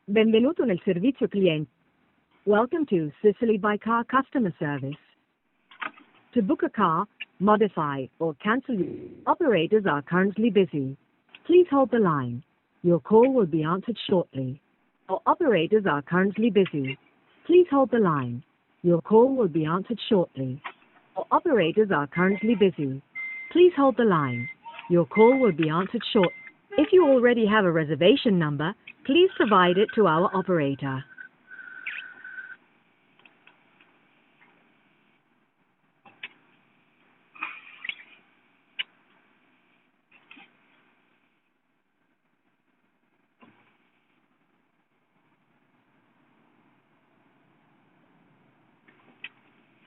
Benvenuto nel servizio cliente. Welcome to Sicily by Car customer service. To book a car, modify, or cancel, operators are currently busy. Please hold the line. Your call will be answered shortly. All operators are currently busy. Please hold the line. Your call will be answered shortly. All operators are currently busy. Please hold the line. Your call will be answered shortly. If you already have a reservation number, please provide it to our operator.